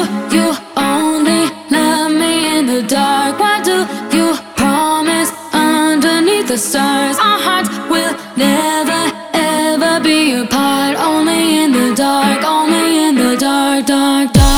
you only love me in the dark? Why do you promise underneath the stars our hearts will never ever be apart? Only in the dark, only in the dark, dark, dark.